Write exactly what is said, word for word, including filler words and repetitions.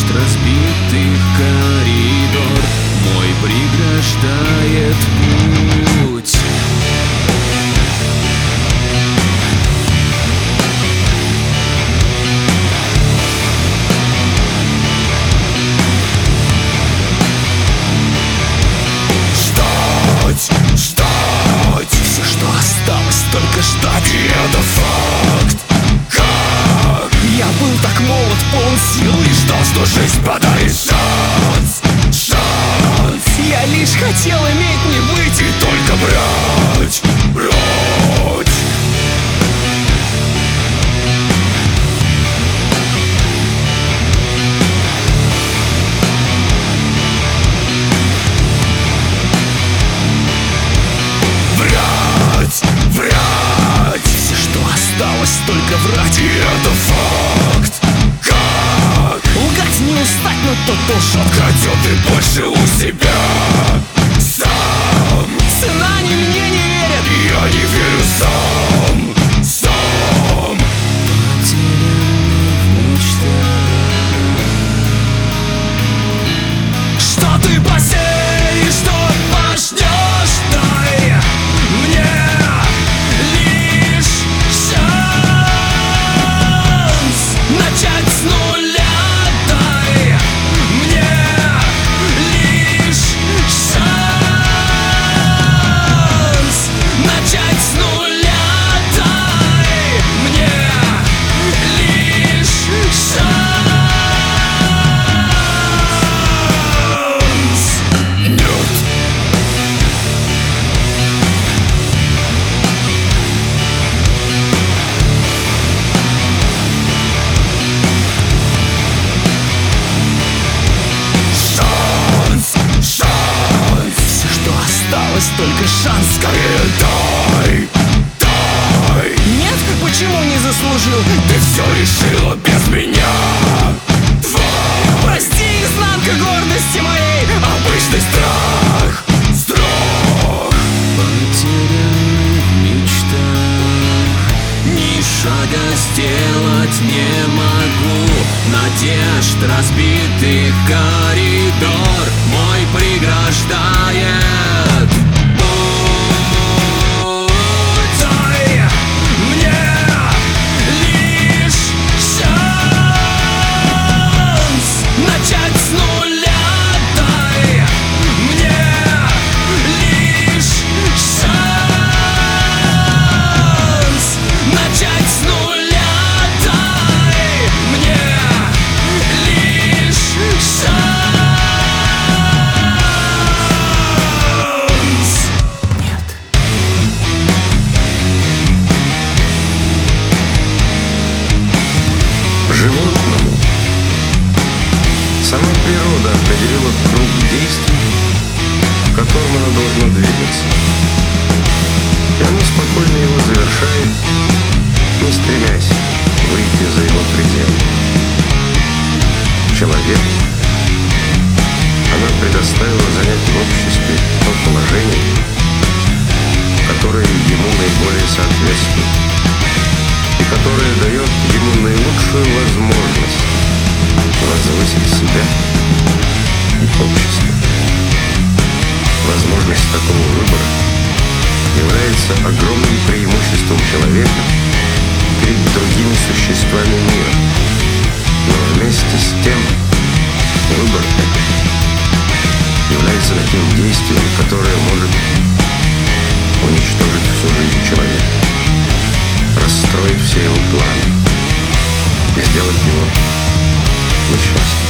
разбитых коридор мой преграждает путь. Ждать, ждать, все, что осталось, только ждать. И это факт. Как? Я был так молод, полон сил и ждал, что жизнь подарит шанс. Шанс. Я лишь хотел иметь, не быть, и только брать, брать. Врать, врать. Все, что осталось, только врать. И это факт. Как? Лгать не устать, но тот, кто лжет, крадет и больше у себя сам. Сына они мне не верят, я не верю сам. Сам. Потерянный в мечтах. Что ты посеешь, что пожнешь, дай мне лишь шанс начать с нуля. Дай мне лишь шанс начать с нуля. Дай мне лишь шанс. Нет. Шанс, шанс. Все, что осталось, только шанс. Скорее дай, дай. Нет, почему не заслужил? Ты все решила без меня. Два. Прости, изнанка гордости моей. Обычный страх, страх. Потерянный в мечтах. Ни шага сделать не могу. Надежд разбитых коридор мой преграждает путь. Дай мне лишь шанс начать с нуля. Дай мне лишь шанс начать с нуля. Дай мне лишь шанс. Нет. Животному сама природа определила круг действий, в котором оно должно двигаться. И оно спокойно его завершает, не стремясь выйти за его пределы. Человек она предоставила занять в обществе то положение, которое ему наиболее соответствует и которое дает ему наилучшую возможность возвысить себя и общество. Возможность такого выбора является огромным преимуществом человека перед другими существами мира. Но вместе с тем выбор этот является таким действием, которое может уничтожить всю жизнь человека, расстроить все его планы и сделать его несчастным.